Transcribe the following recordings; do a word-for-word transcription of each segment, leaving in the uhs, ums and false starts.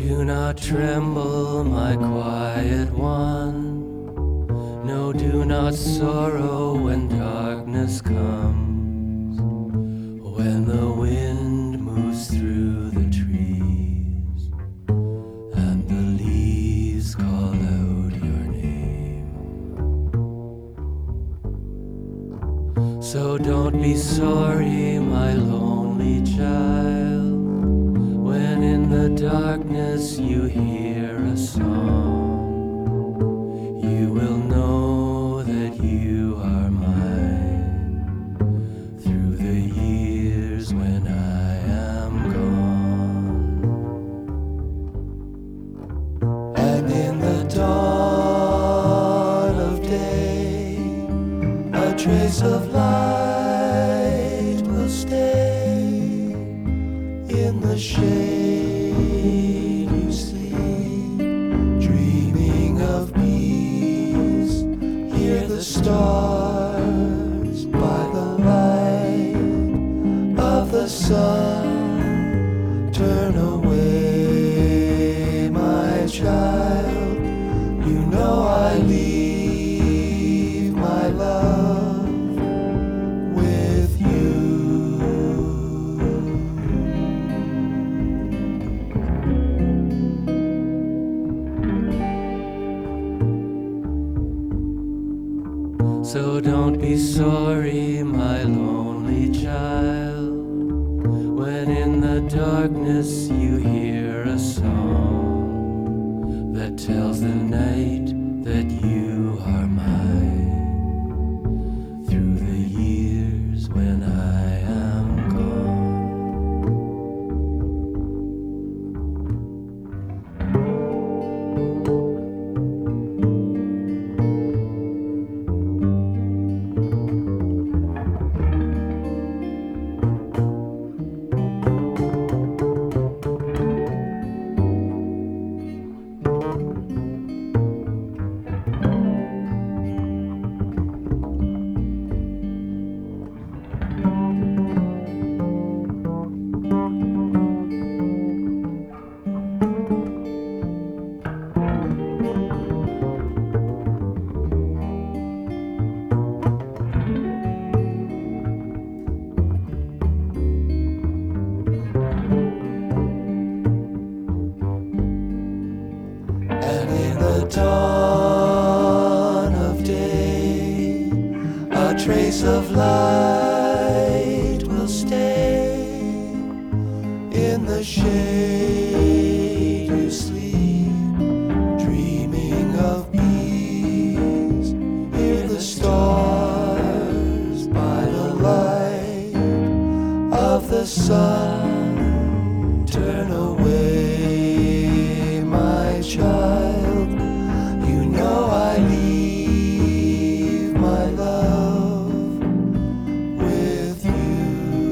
Do not tremble, my quiet one. No, do not sorrow when darkness comes, when the wind moves through the trees and the leaves call out your name. So don't be sorry, my lonely child, when in the darkness you hear a song. You will know that you are mine through the years when I am gone. And in the dawn of day, a trace of light will stay. In the shade you sleep, dreaming of peace. Hear the stars by the light of the sun. Turn away, my child. You know I leave my love with you. So don't be sorry, my lonely child, when in the darkness you hear a song that tells the night that you are mine through the years when I am gone. Dawn of day, a trace of light will stay. In the shade you sleep, dreaming of peace. Hear the stars by the light of the sun. Turn away, my child. You know I leave my love with you.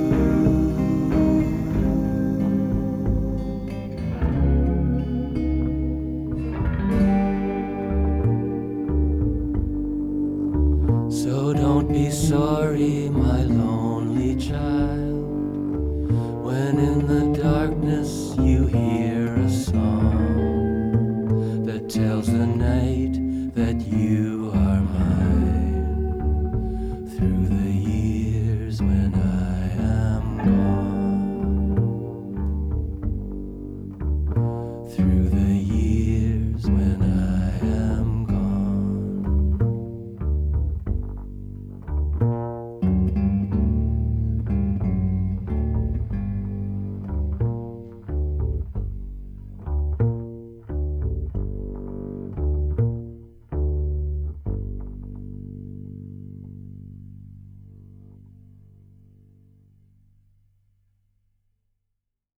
So don't be sorry, my lonely child, when in the darkness you hear a song that tells the night that you are mine through the years when I am gone, through the